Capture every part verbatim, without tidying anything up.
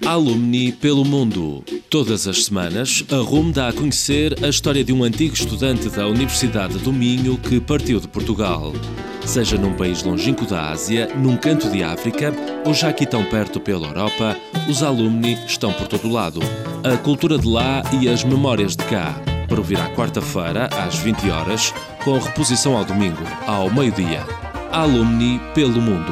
Alumni pelo mundo. Todas as semanas, a R U M dá a conhecer a história de um antigo estudante da Universidade do Minho que partiu de Portugal. Seja num país longínquo da Ásia, num canto de África ou já aqui tão perto pela Europa, os alumni estão por todo lado. A cultura de lá e as memórias de cá. Para ouvir à quarta-feira, às vinte horas, com reposição ao domingo, ao meio-dia. Alumni pelo mundo.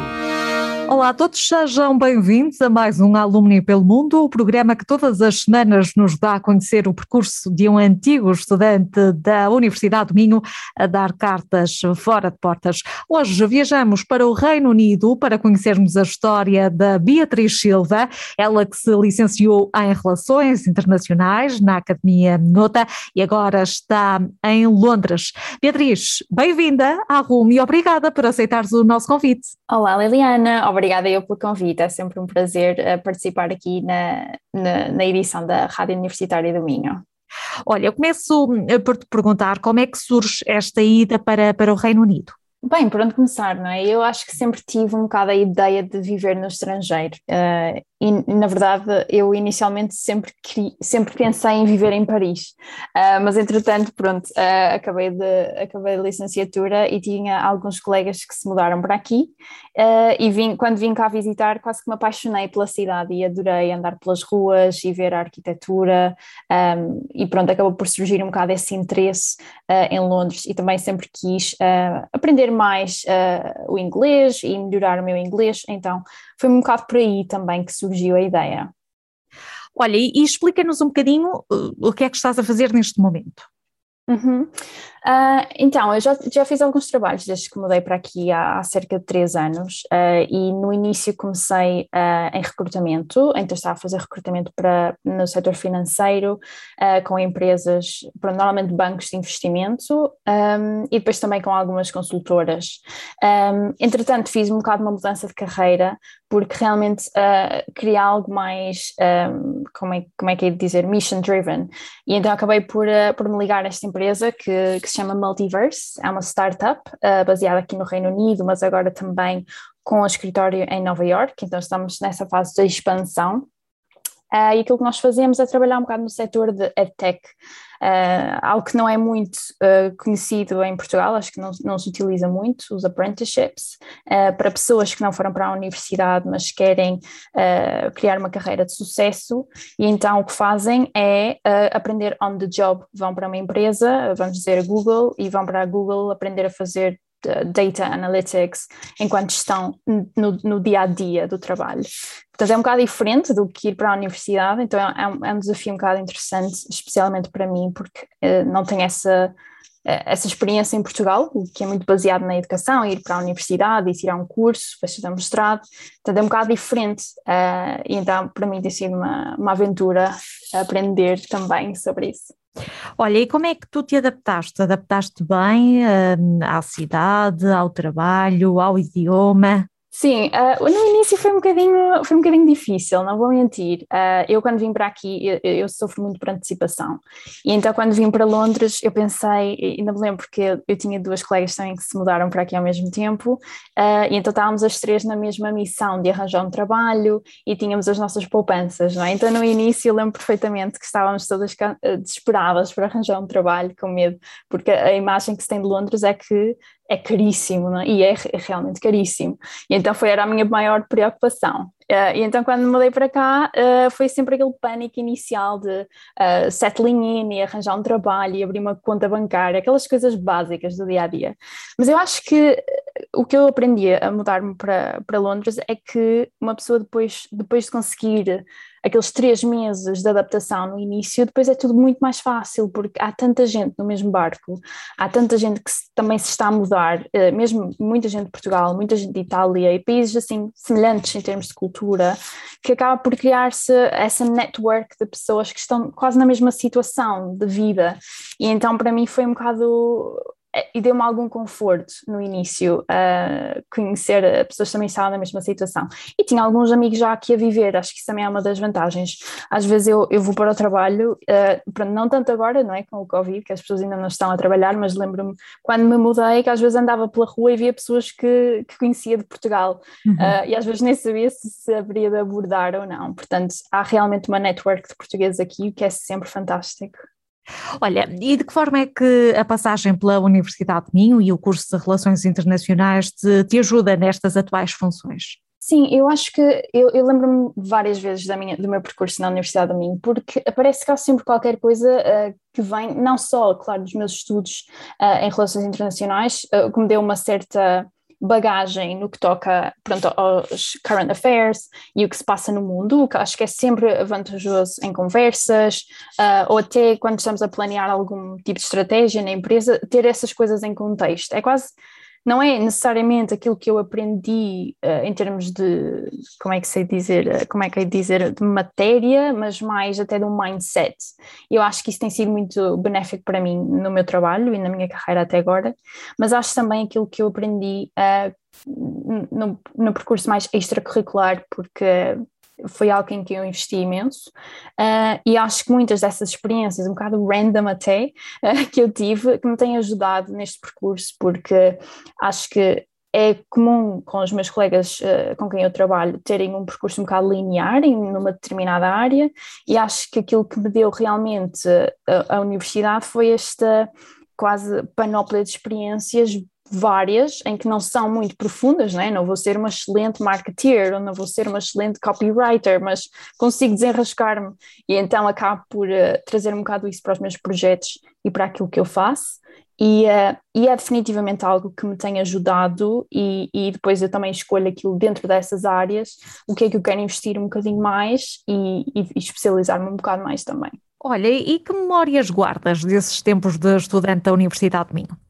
Olá a todos, sejam bem-vindos a mais um Alumni pelo Mundo, o programa que todas as semanas nos dá a conhecer o percurso de um antigo estudante da Universidade do Minho a dar cartas fora de portas. Hoje viajamos para o Reino Unido para conhecermos a história da Beatriz Silva, ela que se licenciou em Relações Internacionais na Academia Nota e agora está em Londres. Beatriz, bem-vinda à R U M e obrigada por aceitares o nosso convite. Olá Liliana, obrigada eu pelo convite, é sempre um prazer uh, participar aqui na, na, na edição da Rádio Universitária do Minho. Olha, eu começo por te perguntar como é que surge esta ida para, para o Reino Unido? Bem, por onde começar, não é? Eu acho que sempre tive um bocado a ideia de viver no estrangeiro uh, e, na verdade, eu inicialmente sempre, queria, sempre pensei em viver em Paris, uh, mas entretanto, pronto, uh, acabei, de, acabei a licenciatura e tinha alguns colegas que se mudaram para aqui uh, e vim, quando vim cá visitar quase que me apaixonei pela cidade e adorei andar pelas ruas e ver a arquitetura um, e pronto, acabou por surgir um bocado esse interesse uh, em Londres e também sempre quis uh, aprender mais uh, o inglês e melhorar o meu inglês, então foi um bocado por aí também que surgiu a ideia. Olha, e, e explica-nos um bocadinho uh, o que é que estás a fazer neste momento. Uhum. Uh, então, eu já, já fiz alguns trabalhos desde que mudei para aqui há, há cerca de três anos uh, e no início comecei uh, em recrutamento, então estava a fazer recrutamento para, no setor financeiro, uh, com empresas, para, normalmente bancos de investimento um, e depois também com algumas consultoras. Um, entretanto, fiz um bocado uma mudança de carreira porque realmente uh, queria algo mais, um, como, é, como é que é de dizer, mission driven, e então acabei por, uh, por me ligar a esta empresa que, que se chama Multiverse, é uma startup uh, baseada aqui no Reino Unido, mas agora também com um escritório em Nova Iorque, então estamos nessa fase de expansão. Uh, e aquilo que nós fazemos é trabalhar um bocado no setor de EdTech, uh, algo que não é muito uh, conhecido em Portugal, acho que não, não se utiliza muito, os apprenticeships, uh, para pessoas que não foram para a universidade, mas querem uh, criar uma carreira de sucesso, e então o que fazem é uh, aprender on the job, vão para uma empresa, vamos dizer Google, e vão para a Google aprender a fazer data analytics enquanto estão no, no dia a dia do trabalho. Portanto, é um bocado diferente do que ir para a universidade, então é um, é um desafio um bocado interessante, especialmente para mim, porque uh, não tenho essa, uh, essa experiência em Portugal, o que é muito baseado na educação, ir para a universidade e tirar um curso, fazer um mestrado, portanto é um bocado diferente, uh, e então para mim tem sido uma, uma aventura aprender também sobre isso. Olha, e como é que tu te adaptaste? Adaptaste bem uh, à cidade, ao trabalho, ao idioma? Sim, uh, no início foi um bocadinho, foi um bocadinho difícil, não vou mentir. Uh, eu quando vim para aqui, eu, eu sofro muito por antecipação. E então quando vim para Londres, eu pensei, ainda me lembro porque eu, eu tinha duas colegas também que se mudaram para aqui ao mesmo tempo, uh, e então estávamos as três na mesma missão de arranjar um trabalho e tínhamos as nossas poupanças, não é? Então no início eu lembro perfeitamente que estávamos todas desesperadas para arranjar um trabalho, com medo, porque a imagem que se tem de Londres é que é caríssimo, não é? E é, é realmente caríssimo. E então foi, era a minha maior preocupação. Uh, e então quando me mudei para cá uh, foi sempre aquele pânico inicial de uh, settling in e arranjar um trabalho e abrir uma conta bancária, aquelas coisas básicas do dia-a-dia. Mas eu acho que o que eu aprendi a mudar-me para, para Londres é que uma pessoa depois, depois de conseguir aqueles três meses de adaptação no início, depois é tudo muito mais fácil, porque há tanta gente no mesmo barco, há tanta gente que se, também se está a mudar, mesmo muita gente de Portugal, muita gente de Itália e países assim semelhantes em termos de cultura, que acaba por criar-se essa network de pessoas que estão quase na mesma situação de vida, e então para mim foi um bocado e deu-me algum conforto no início uh, conhecer pessoas que também estavam na mesma situação. E tinha alguns amigos já aqui a viver, acho que isso também é uma das vantagens. Às vezes eu, eu vou para o trabalho, uh, pronto, não tanto agora, não é, com o Covid, que as pessoas ainda não estão a trabalhar, mas lembro-me quando me mudei que às vezes andava pela rua e via pessoas que, que conhecia de Portugal, uhum. uh, e às vezes nem sabia se, se haveria de abordar ou não. Portanto, há realmente uma network de portugueses aqui, o que é sempre fantástico. Olha, e de que forma é que a passagem pela Universidade de Minho e o curso de Relações Internacionais te, te ajuda nestas atuais funções? Sim, eu acho que, eu, eu lembro-me várias vezes da minha, do meu percurso na Universidade de Minho, porque aparece cá sempre qualquer coisa uh, que vem, não só, claro, dos meus estudos uh, em Relações Internacionais, uh, que me deu uma certa bagagem no que toca, pronto, aos current affairs e o que se passa no mundo, o que acho que é sempre vantajoso em conversas, uh, ou até quando estamos a planear algum tipo de estratégia na empresa, ter essas coisas em contexto. É quase, não é necessariamente aquilo que eu aprendi uh, em termos de, como é que sei dizer, uh, como é que é dizer, de matéria, mas mais até de um mindset. Eu acho que isso tem sido muito benéfico para mim no meu trabalho e na minha carreira até agora, mas acho também aquilo que eu aprendi uh, no, no percurso mais extracurricular, porque foi algo em que eu investi imenso, uh, e acho que muitas dessas experiências, um bocado random até, uh, que eu tive, que me têm ajudado neste percurso, porque acho que é comum com os meus colegas uh, com quem eu trabalho terem um percurso um bocado linear em numa determinada área, e acho que aquilo que me deu realmente a, a universidade foi esta quase panóplia de experiências várias, em que não são muito profundas, né? Não vou ser uma excelente marketeer, ou não vou ser uma excelente copywriter, mas consigo desenrascar-me, e então acabo por uh, trazer um bocado isso para os meus projetos e para aquilo que eu faço, e, uh, e é definitivamente algo que me tem ajudado, e, e depois eu também escolho aquilo dentro dessas áreas, o que é que eu quero investir um bocadinho mais e, e, e especializar-me um bocado mais também. Olha, e que memórias guardas desses tempos de estudante da Universidade de Minho?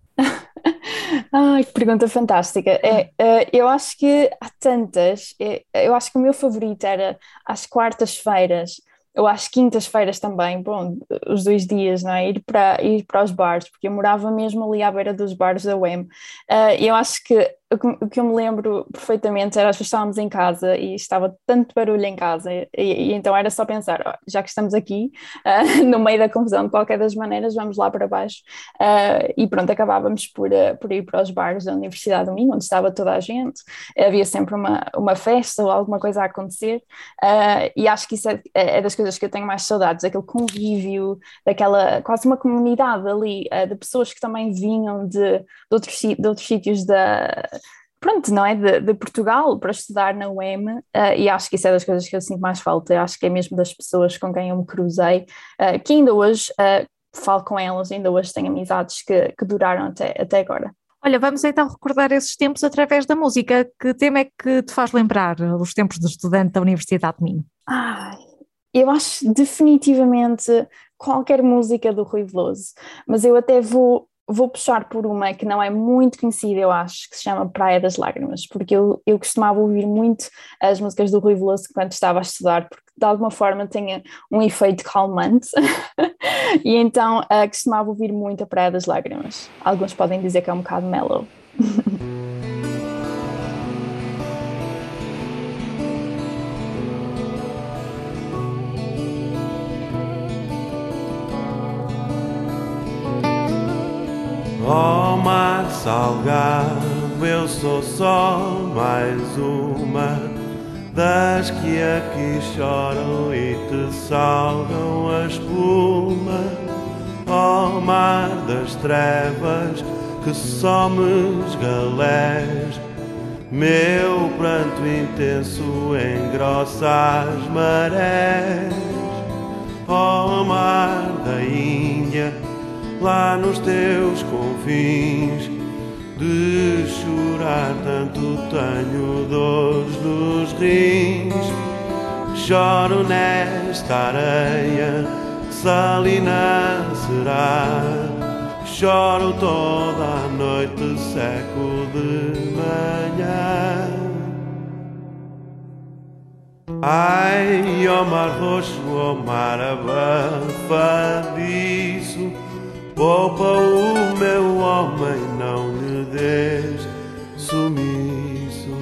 Ai, que pergunta fantástica. É, é, eu acho que há tantas. É, eu acho que o meu favorito era às quartas-feiras, ou às quintas-feiras também, bom, os dois dias, não é? Ir para, ir para os bares, porque eu morava mesmo ali à beira dos bares da U E M. Uh, eu acho que o que eu me lembro perfeitamente era, às vezes estávamos em casa e estava tanto barulho em casa, e, e então era só pensar, oh, já que estamos aqui, uh, no meio da confusão, de qualquer das maneiras, vamos lá para baixo, uh, e pronto, acabávamos por, uh, por ir para os bares da Universidade do Minho, onde estava toda a gente, havia sempre uma, uma festa ou alguma coisa a acontecer, uh, e acho que isso é, é das coisas que eu tenho mais saudades, aquele convívio, daquela, quase uma comunidade ali, uh, de pessoas que também vinham de, de, outros, de outros sítios da pronto, não é, de, de Portugal para estudar na U E M, uh, e acho que isso é das coisas que eu sinto mais falta. Eu acho que é mesmo das pessoas com quem eu me cruzei, uh, que ainda hoje uh, falo com elas, ainda hoje tenho amizades que, que duraram até, até agora. Olha, vamos então recordar esses tempos através da música. Que tema é que te faz lembrar os tempos de estudante da Universidade de Minho? Ai, eu acho definitivamente qualquer música do Rui Veloso, mas eu até vou Vou puxar por uma que não é muito conhecida, eu acho, que se chama Praia das Lágrimas, porque eu, eu costumava ouvir muito as músicas do Rui Veloso quando estava a estudar, porque de alguma forma tem um efeito calmante, e então uh, costumava ouvir muito a Praia das Lágrimas. Alguns podem dizer que é um bocado mellow. Oh, mar salgado, eu sou só mais uma das que aqui choram e te salgam a espuma. Oh, mar das trevas, que só me esgalés, meu pranto intenso engrossa as marés. Oh, mar da Índia, lá nos teus confins, de chorar tanto tenho dores nos rins. Choro nesta areia, salina será, choro toda a noite, seco de manhã. Ai, ó mar roxo, ó mar abafadiço, Poupa o meu homem, não lhe des sumiço.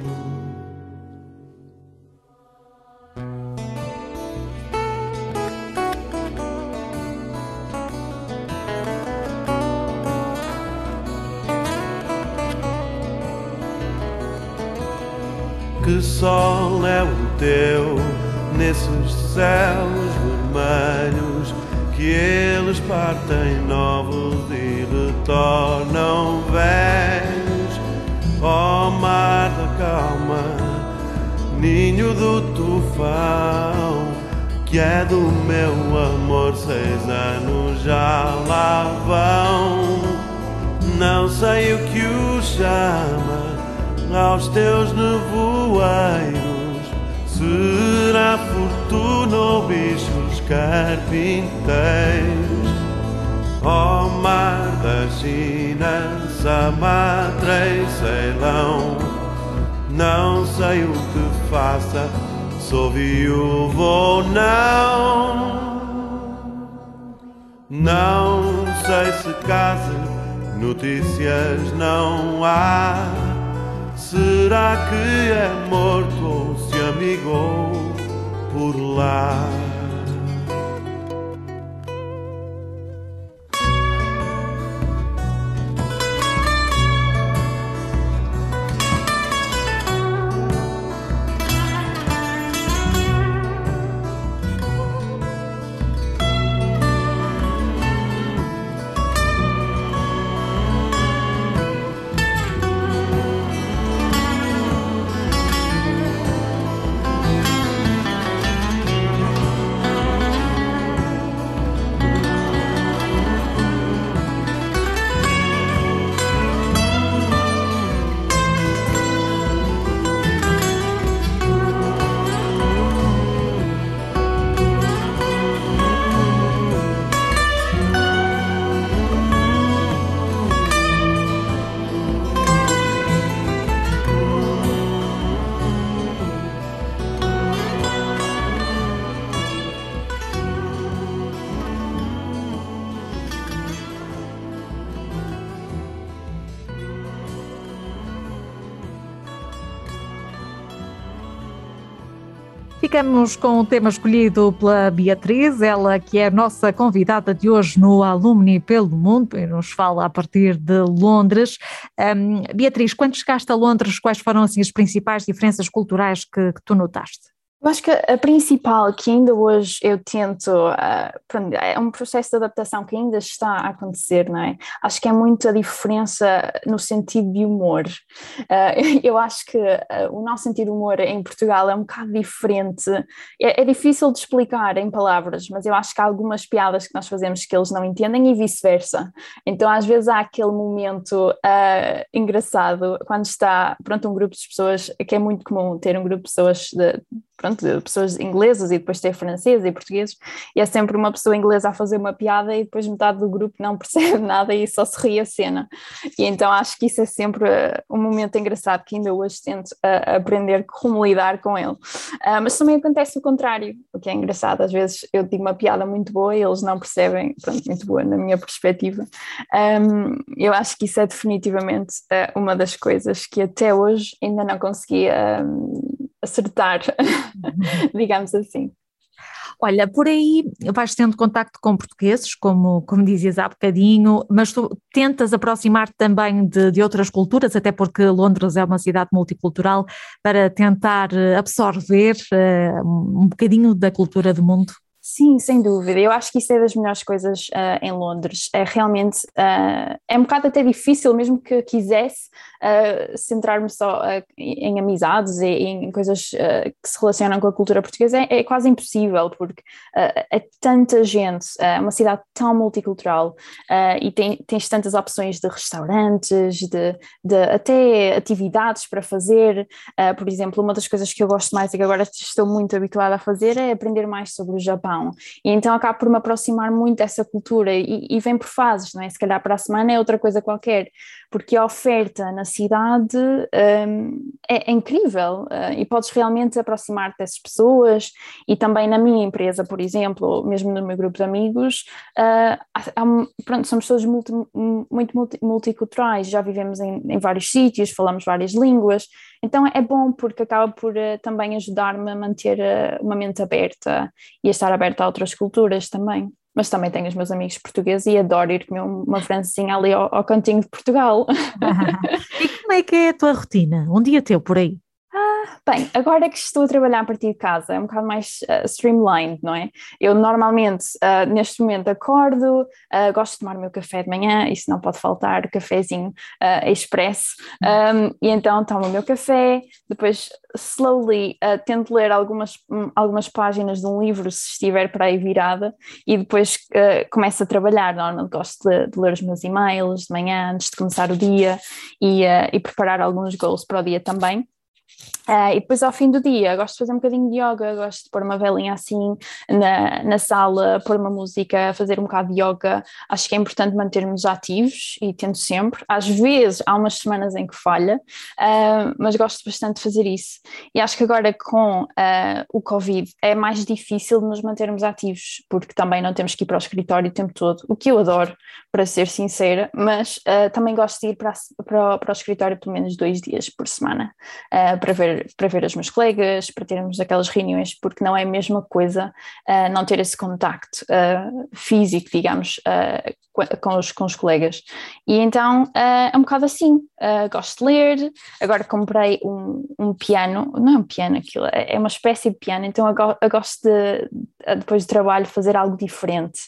Que sol é o teu nesses céus vermelhos, que eles partem novos e retornam velhos. Ó mar da calma, ninho do tufão, que é do meu amor, seis anos já lá vão. Não sei o que o chama aos teus nevoeiros, será fortuna ou bichos carpinteiros. Ó oh, mar da China, Sumatra e Ceilão, não sei o que faça, sou viúvo ou não. Não sei se case, notícias não há. Será que é morto ou se amigou por lá? Ficamos com o tema escolhido pela Beatriz, ela que é a nossa convidada de hoje no Alumni pelo Mundo, e nos fala a partir de Londres. Um, Beatriz, quando chegaste a Londres, quais foram assim, as principais diferenças culturais que, que tu notaste? Eu acho que a principal, que ainda hoje eu tento, uh, pronto, é um processo de adaptação que ainda está a acontecer, não é? Acho que é muito a diferença no sentido de humor. Uh, eu acho que uh, o nosso sentido de humor em Portugal é um bocado diferente. É, é difícil de explicar em palavras, mas eu acho que há algumas piadas que nós fazemos que eles não entendem e vice-versa. Então às vezes há aquele momento uh, engraçado quando está, pronto, um grupo de pessoas, que é muito comum ter um grupo de pessoas de pronto, de pessoas inglesas e depois ter franceses e portugueses, e é sempre uma pessoa inglesa a fazer uma piada e depois metade do grupo não percebe nada e só se ri a cena. E então acho que isso é sempre uh, um momento engraçado que ainda hoje tento uh, aprender como lidar com ele. Uh, mas também acontece o contrário, o que é engraçado. Às vezes eu digo uma piada muito boa e eles não percebem, pronto, muito boa na minha perspectiva. Um, eu acho que isso é definitivamente uh, uma das coisas que até hoje ainda não consegui um, acertar, digamos assim. Olha, por aí vais tendo contacto com portugueses, como, como dizias há bocadinho, mas tu tentas aproximar-te também de, de outras culturas, até porque Londres é uma cidade multicultural, para tentar absorver uh, um bocadinho da cultura do mundo? Sim, sem dúvida. Eu acho que isso é das melhores coisas uh, em Londres. É realmente, uh, é um bocado até difícil, mesmo que quisesse uh, centrar-me só uh, em amizades e em coisas uh, que se relacionam com a cultura portuguesa, é, é quase impossível, porque uh, é tanta gente, é uh, uma cidade tão multicultural uh, e tem, tens tantas opções de restaurantes, de, de até atividades para fazer. Uh, por exemplo, uma das coisas que eu gosto mais e que agora estou muito habituada a fazer é aprender mais sobre o Japão. mão, e então acabo por me aproximar muito dessa cultura e, e vem por fases, não é? Se calhar para a semana é outra coisa qualquer, porque a oferta na cidade um, é, é incrível uh, e podes realmente aproximar-te dessas pessoas. E também na minha empresa, por exemplo, mesmo no meu grupo de amigos, uh, há, há, pronto, somos todos multi, muito multi, multiculturais, já vivemos em, em vários sítios, falamos várias línguas, então é bom porque acaba por uh, também ajudar-me a manter uh, uma mente aberta e a estar aberta a outras culturas também. Mas também tenho os meus amigos portugueses e adoro ir comer uma francesinha ali ao, ao cantinho de Portugal. E como é que é a tua rotina? Um dia teu por aí? Bem, agora que estou a trabalhar a partir de casa é um bocado mais uh, streamlined, não é? Eu normalmente, uh, neste momento, acordo, uh, gosto de tomar o meu café de manhã, isso não pode faltar, o cafezinho uh, expresso, um, e então tomo o meu café, depois slowly uh, tento ler algumas, um, algumas páginas de um livro, se estiver para aí virada, e depois uh, começo a trabalhar. Normalmente gosto de, de ler os meus e-mails de manhã, antes de começar o dia, e, uh, e preparar alguns goals para o dia também. Uh, e depois ao fim do dia gosto de fazer um bocadinho de yoga, gosto de pôr uma velinha assim na, na sala, pôr uma música, fazer um bocado de yoga. Acho que é importante mantermos ativos e tento sempre, às vezes há umas semanas em que falha, uh, mas gosto bastante de fazer isso. E acho que agora com uh, o Covid é mais difícil de nos mantermos ativos, porque também não temos que ir para o escritório o tempo todo, o que eu adoro, para ser sincera, mas uh, também gosto de ir para, para, para o escritório pelo menos dois dias por semana, uh, para ver para ver os meus colegas, para termos aquelas reuniões, porque não é a mesma coisa uh, não ter esse contacto uh, físico, digamos, uh, com, os, com os colegas. E então uh, é um bocado assim, uh, gosto de ler. Agora comprei um, um piano, não é um piano aquilo, é uma espécie de piano, então eu, go, eu gosto de, depois do trabalho, fazer algo diferente.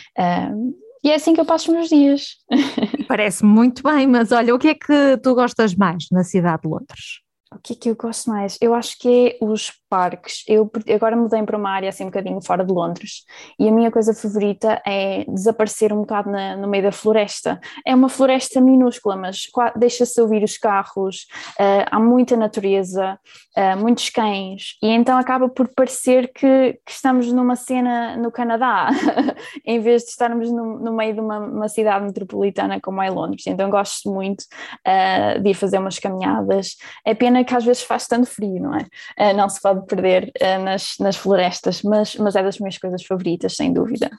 Uh, E é assim que eu passo os meus dias. Parece-me muito bem, mas olha, o que é que tu gostas mais na cidade de Londres? O que é que eu gosto mais? Eu acho que é os parques. Eu agora mudei para uma área assim um bocadinho fora de Londres e a minha coisa favorita é desaparecer um bocado na, no meio da floresta. É uma floresta minúscula, mas deixa-se ouvir os carros, uh, há muita natureza, uh, muitos cães, e então acaba por parecer que, que estamos numa cena no Canadá, em vez de estarmos no, no meio de uma, uma cidade metropolitana como é Londres. Então gosto muito uh, de ir fazer umas caminhadas. É pena que às vezes faz tanto frio, não é? Uh, não se pode perder uh, nas, nas florestas, mas, mas é das minhas coisas favoritas, sem dúvida.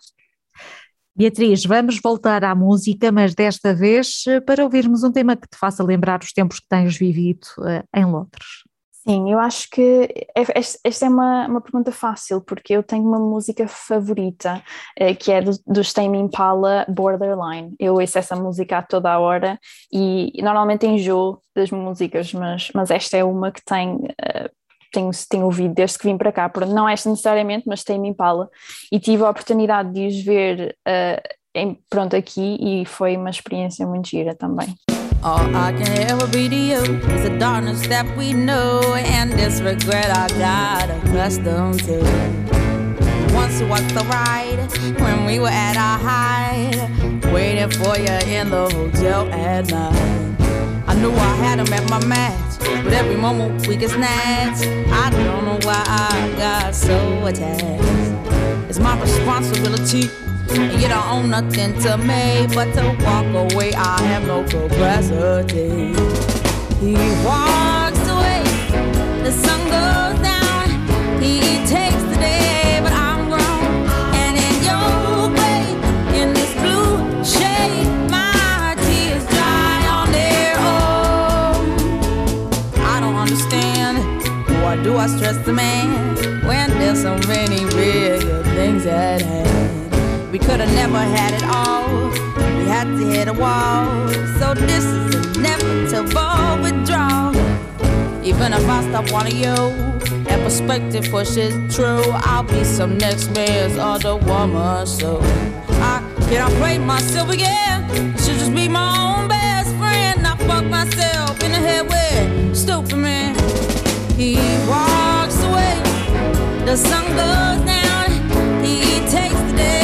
Beatriz, vamos voltar à música, mas desta vez para ouvirmos um tema que te faça lembrar os tempos que tens vivido uh, em Londres. Sim, eu acho que esta é uma, uma pergunta fácil, porque eu tenho uma música favorita, eh, que é do, dos Tame Impala, Borderline. Eu ouço essa música a toda a hora e, e normalmente enjoo das músicas, mas, mas esta é uma que tem, uh, tenho, tenho ouvido desde que vim para cá. Não esta necessariamente, mas Tame Impala. E tive a oportunidade de os ver uh, em, pronto, aqui, e foi uma experiência muito gira também. All I can ever be to you is the darkness that we know and this regret I got accustomed to. Once was the ride when we were at our height, waiting for you in the hotel at night. I knew I had him at my match, but every moment we get snatched. I don't know why I got so attached. It's my responsibility, and you don't own nothing to me but to walk away. I have no capacity. He walks away, the sun goes down. He takes the day, but I'm grown. And in your way, in this blue shade, my tears dry on their own. I don't understand, why do I stress the man when there's so many bigger things at hand? We could have never had it all, we had to hit a wall. So this is inevitable withdrawal. Even if I stop wanting you, and perspective pushes true, I'll be some next man's other woman. So I can't play myself again, I should just be my own best friend. I fuck myself in the head with stupid man. He walks away, the sun goes down. He takes the day,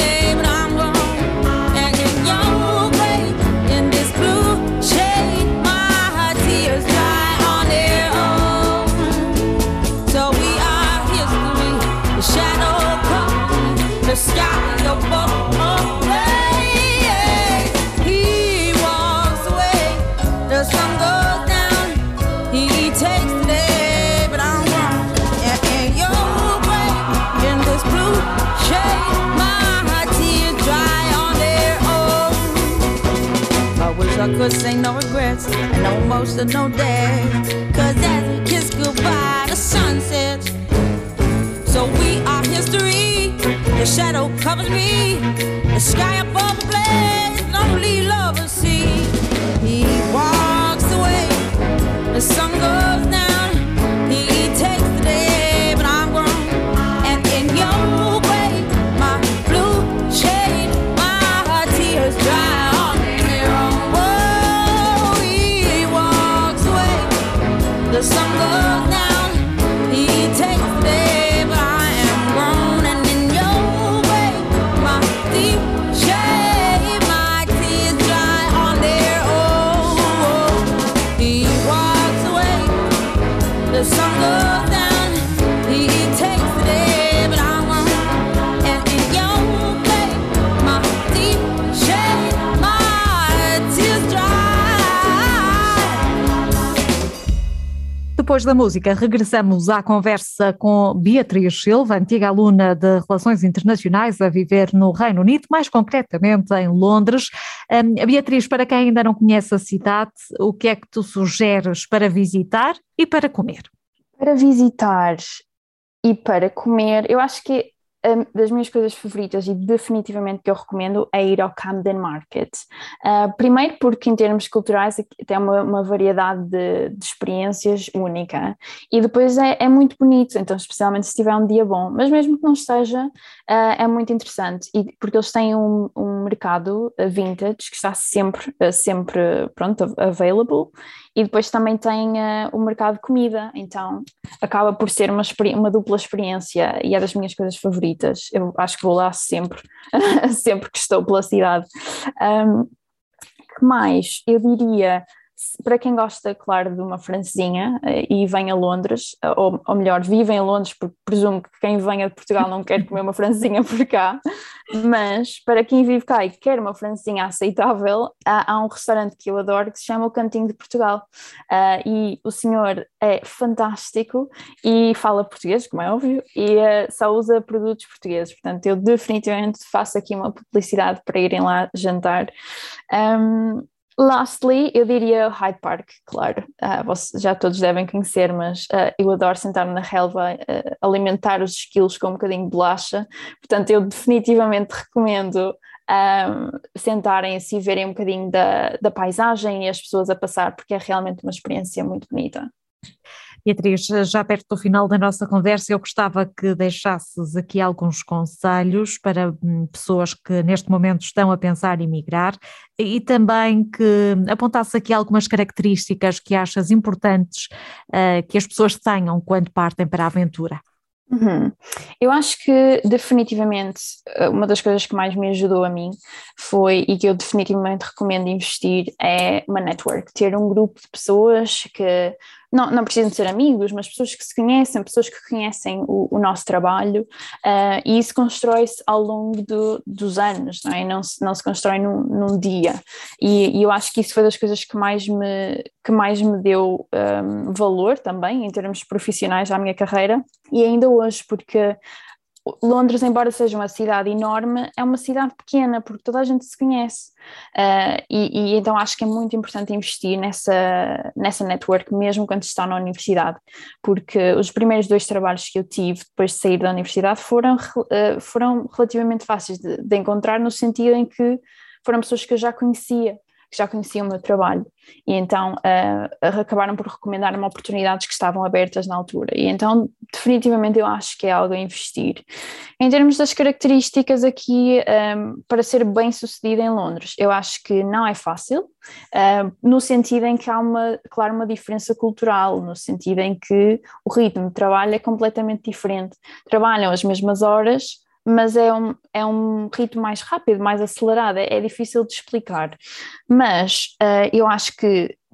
us ain't no regrets, and no emotion, no day. Cause as we kiss goodbye, the sun sets. So we are history. The shadow covers me. The sky above the blaze, lonely lovers see. He walks away, the sun goes down. He takes the day, but I'm grown. And in your way, my blue shade, my tears dry on their own. Whoa, he walks away, the sun goes down. He takes the day, but I am grown. And in your way, my deep shade, my tears dry on their own. He walks away, the sun goes down. He takes the day, but I'm grown. And in your way, my deep shade, my tears dry. Depois da música, regressamos à conversa com Beatriz Silva, antiga aluna de Relações Internacionais a viver no Reino Unido, mais concretamente em Londres. Um, Beatriz, para quem ainda não conhece a cidade, o que é que tu sugeres para visitar e para comer? Para visitar e para comer, eu acho que um, das minhas coisas favoritas e definitivamente que eu recomendo é ir ao Camden Market. Uh, primeiro porque em termos culturais tem uma, uma variedade de, de experiências única e depois é, é muito bonito, então especialmente se tiver um dia bom, mas mesmo que não esteja, uh, é muito interessante e, porque eles têm um, um mercado vintage que está sempre, uh, sempre pronto, available. E depois também tem uh, o mercado de comida, então acaba por ser uma, uma dupla experiência e é das minhas coisas favoritas. Eu acho que vou lá sempre, sempre que estou pela cidade. Um, que mais? Eu diria, para quem gosta, claro, de uma francesinha uh, e vem a Londres, uh, ou, ou melhor, vive em Londres, porque presumo que quem venha de Portugal não quer comer uma francesinha por cá, mas para quem vive cá e quer uma francesinha aceitável, há, há um restaurante que eu adoro que se chama o Cantinho de Portugal, uh, e o senhor é fantástico e fala português, como é óbvio, e uh, só usa produtos portugueses, portanto eu definitivamente faço aqui uma publicidade para irem lá jantar. Um, Lastly, eu diria Hyde Park, claro, uh, vocês já todos devem conhecer, mas uh, eu adoro sentar-me na relva, uh, alimentar os esquilos com um bocadinho de bolacha, portanto eu definitivamente recomendo um, sentarem-se e verem um bocadinho da, da paisagem e as pessoas a passar, porque é realmente uma experiência muito bonita. Beatriz, já perto do final da nossa conversa, eu gostava que deixasses aqui alguns conselhos para pessoas que neste momento estão a pensar em emigrar e também que apontasse aqui algumas características que achas importantes uh, que as pessoas tenham quando partem para a aventura. Uhum. Eu acho que definitivamente uma das coisas que mais me ajudou a mim foi, e que eu definitivamente recomendo investir, é uma network, ter um grupo de pessoas que não, não precisam de ser amigos, mas pessoas que se conhecem, pessoas que conhecem o, o nosso trabalho, uh, e isso constrói-se ao longo do, dos anos, não é? Não se, não se constrói num, num dia, e, e eu acho que isso foi das coisas que mais me, que mais me deu um, valor também, em termos profissionais à minha carreira, e ainda hoje, porque Londres, embora seja uma cidade enorme, é uma cidade pequena, porque toda a gente se conhece, uh, e, e então acho que é muito importante investir nessa, nessa network, mesmo quando se está na universidade, porque os primeiros dois trabalhos que eu tive depois de sair da universidade foram, uh, foram relativamente fáceis de, de encontrar, no sentido em que foram pessoas que eu já conhecia, que já conheciam o meu trabalho, e então uh, acabaram por recomendar-me oportunidades que estavam abertas na altura, e então definitivamente eu acho que é algo a investir. Em termos das características aqui, um, para ser bem sucedida em Londres, eu acho que não é fácil, uh, no sentido em que há uma, claro, uma diferença cultural, no sentido em que o ritmo de trabalho é completamente diferente, trabalham as mesmas horas, mas é um, é um ritmo mais rápido, mais acelerado, é, é difícil de explicar, mas uh, eu acho que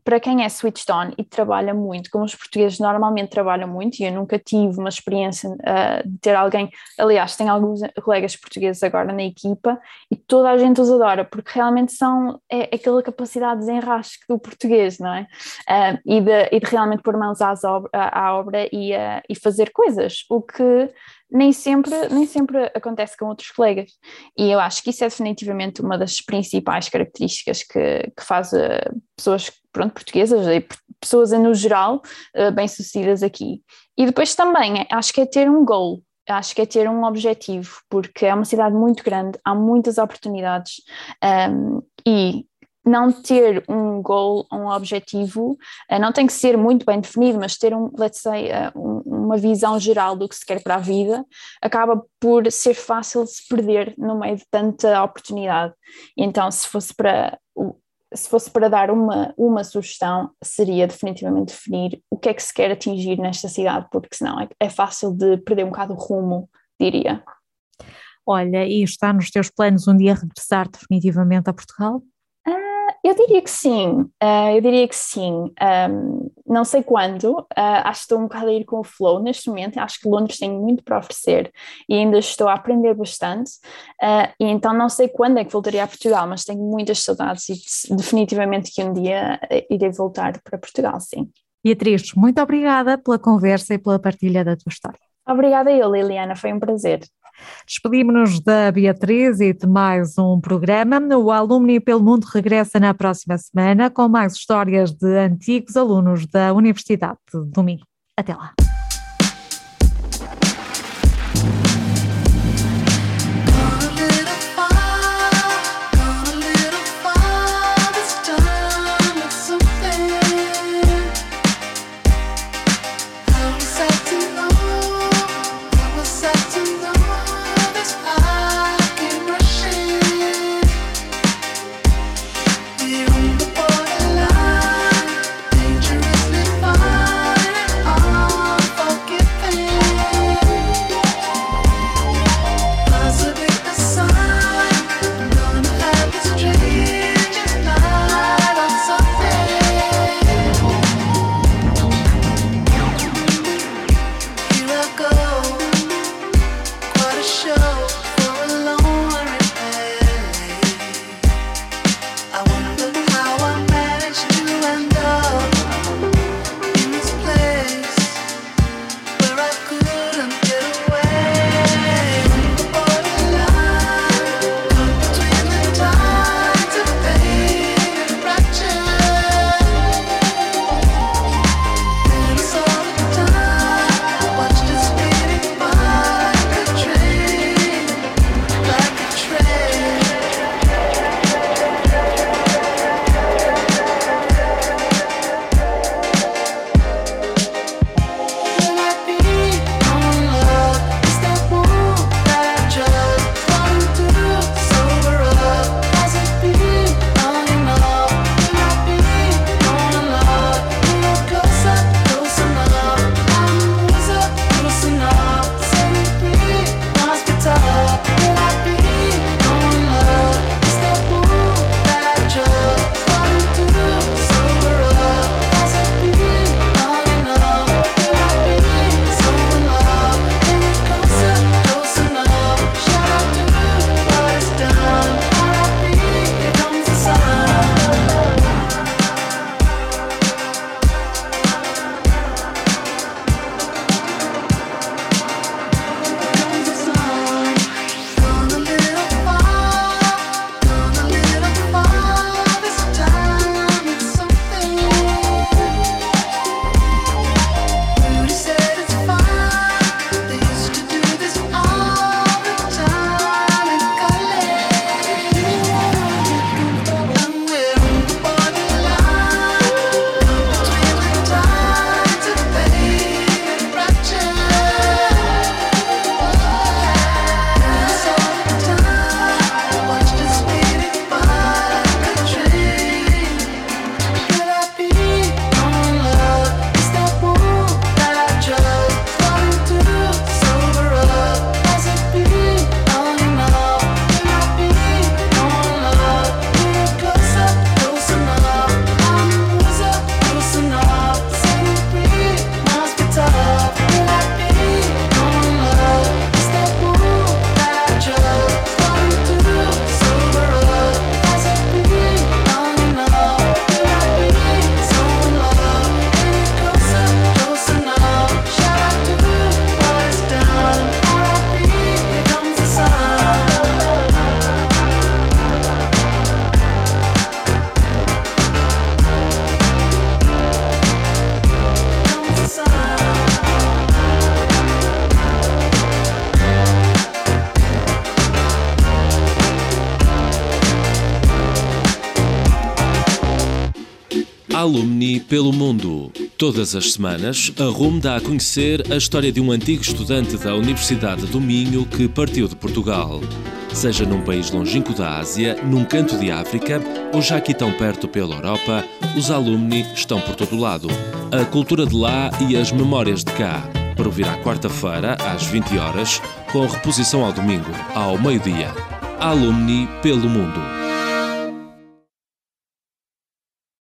para quem é switched on e trabalha muito, como os portugueses normalmente trabalham muito, e eu nunca tive uma experiência uh, de ter alguém, aliás, tenho alguns colegas portugueses agora na equipa e toda a gente os adora, porque realmente são é, aquela capacidade de desenrasque do português, não é? Uh, e, de, e de realmente pôr mãos às obra, à obra e, uh, e fazer coisas, o que nem sempre, nem sempre acontece com outros colegas, e eu acho que isso é definitivamente uma das principais características que, que faz uh, pessoas, pronto, portuguesas e pessoas no geral uh, bem-sucedidas aqui. E depois também, acho que é ter um goal, acho que é ter um objetivo, porque é uma cidade muito grande, há muitas oportunidades, um, e não ter um goal, um objetivo, uh, não tem que ser muito bem definido, mas ter um, let's say, uh, um, uma visão geral do que se quer para a vida, acaba por ser fácil de se perder no meio de tanta oportunidade. E então, se fosse para, se fosse para dar uma, uma sugestão, seria definitivamente definir o que é que se quer atingir nesta cidade, porque senão é, é fácil de perder um bocado o rumo, diria. Olha, e está nos teus planos um dia regressar definitivamente a Portugal? Eu diria que sim, uh, eu diria que sim, um, não sei quando, uh, acho que estou um bocado a ir com o flow neste momento, acho que Londres tem muito para oferecer e ainda estou a aprender bastante, uh, e então não sei quando é que voltaria a Portugal, mas tenho muitas saudades e definitivamente que um dia irei voltar para Portugal, sim. Beatriz, muito obrigada pela conversa e pela partilha da tua história. Obrigada eu, Liliana, foi um prazer. Despedimos-nos da Beatriz e de mais um programa. O Alumni pelo Mundo regressa na próxima semana com mais histórias de antigos alunos da Universidade do Minho. Até lá. Borderline, dangerously fine, all Alumni pelo mundo. Todas as semanas, a R U M dá a conhecer a história de um antigo estudante da Universidade do Minho que partiu de Portugal. Seja num país longínquo da Ásia, num canto de África ou já aqui tão perto pela Europa, os alumni estão por todo lado. A cultura de lá e as memórias de cá. Para ouvir à quarta-feira, às vinte horas, com reposição ao domingo, ao meio-dia. Alumni pelo mundo.